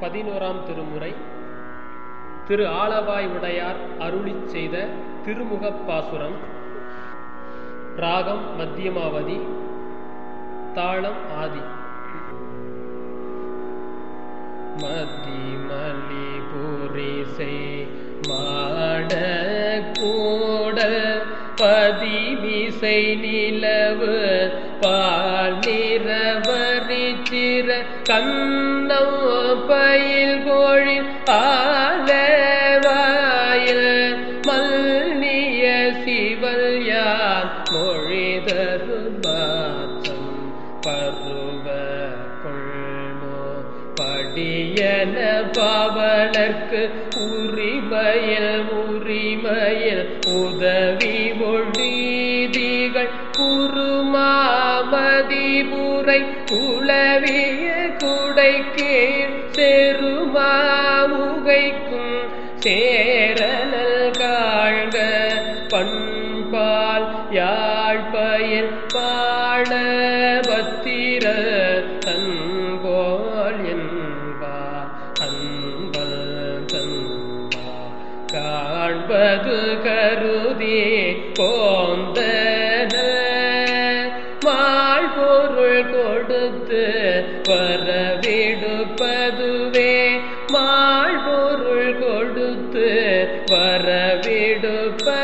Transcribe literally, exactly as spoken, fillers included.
பதினோராம் திருமுறை திரு ஆலவாய் உடையார் அருளிச் செய்த திருமுகப் பாசுரம். ராகம் மத்தியமாவதி, தாளம் ஆதி. மதிமலி புரிசை மாட கூட பதிமிசை நிலவு பால் நிறவரி சிற கண்ணம் பயில் கோழி ஆலவாயில் மல்லிய சிவல் யார் மொழிதரு மாற்றம் பருவ கொள்மோ படியன பாவலர்க்கு உரிமையில் உரிமையில் உதவி மொழிதிகள் குருமாமதிபுரை குளவிய குடைக்கீழ் செருமாமுகைக்கும் சேரனல் காழ்க பண்பால் யாழ்பயில் பாட பத்திர தன்போல் என்பார் அன்பல் தன்பா காண்பது கருதி போந்தன மாள் பொருள் கொடுத்து வரவிடுப்பதுவே மாள் பொருள் கொடுத்து வரவிடுப்ப